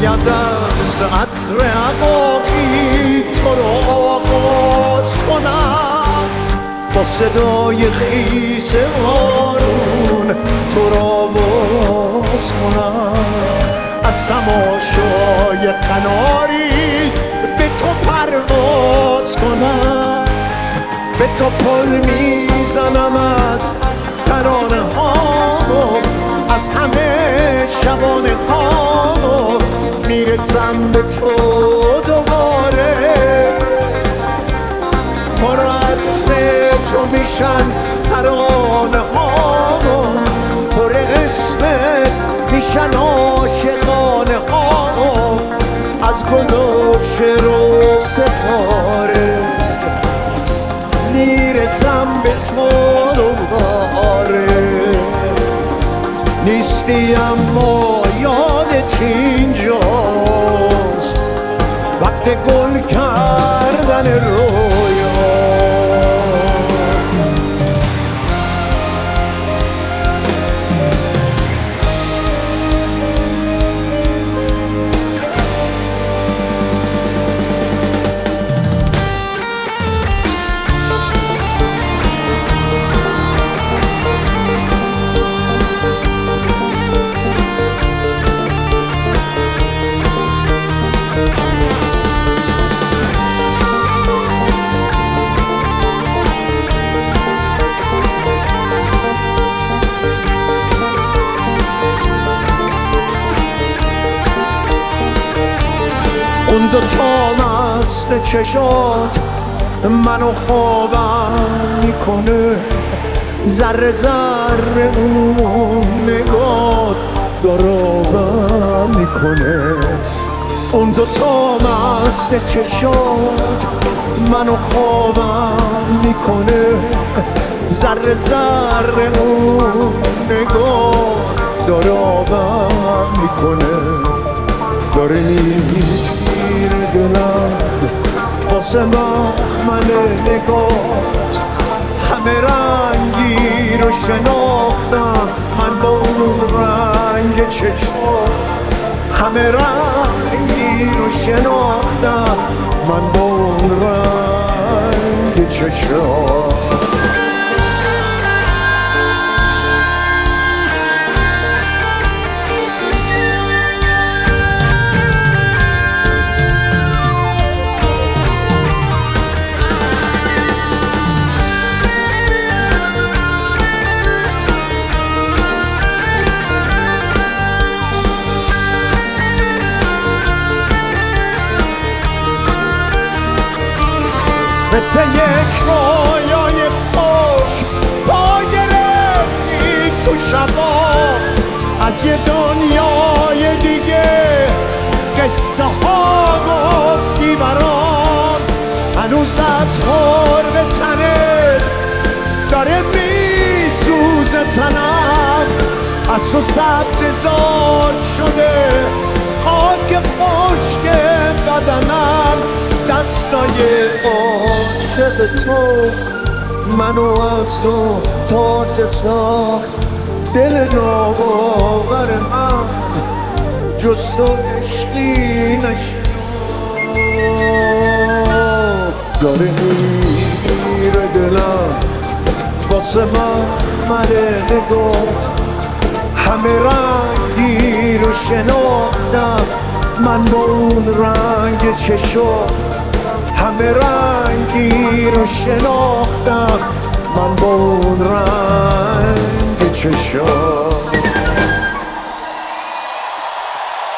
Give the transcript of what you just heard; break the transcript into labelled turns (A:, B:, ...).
A: باید از عطر عقاقی تو رو آغاز کنم، با صدای خیس بارون تو رو آواز کنم، از تماشای قناری به تو پرواز کنم، به تو پل میزنم از ترانه هامو، از همه شبانه هامو میرسم به تو دوباره، پر عطر تو میشن ترانه هامو، پر اسمت میشن عاشقانه هامو، از گل و شعر و ستاره میرسم به تو دوباره. نیستی اما یادت اینجاست، وقت گل کردن رویاست. اون دوتا مست چشات منو خوابم میکنه، ذره ذره اون نگات دارابم میکنه. اون دوتا مست چشات منو خوابم میکنه، ذره ذره اون نگات دارابم میکنه. داره میگیره دلم واسه مخمل نگات، همه رنگی رو شناختم من با اون رنگ چشمات، همه رنگی رو شناختم من با اون رنگ چشمات. مثل یک رویای خوش پا گرفتی تو شبا، از یه دنیای دیگه قصه ها گفتی برام، هنوز از قرب تنت داره میسوزه تنم، از تو سبززار شده خاک خشک بدنم. دستای عاشق تو منو از تو تازه ساخت، دل ناباور من جز تو عشقی نشد. داره میره دلم واسه مخمل نگات، همه رنگی رو شناختم من با اون رنگ چشات، همه رنگی رو شناختم من با اون رنگ چشات.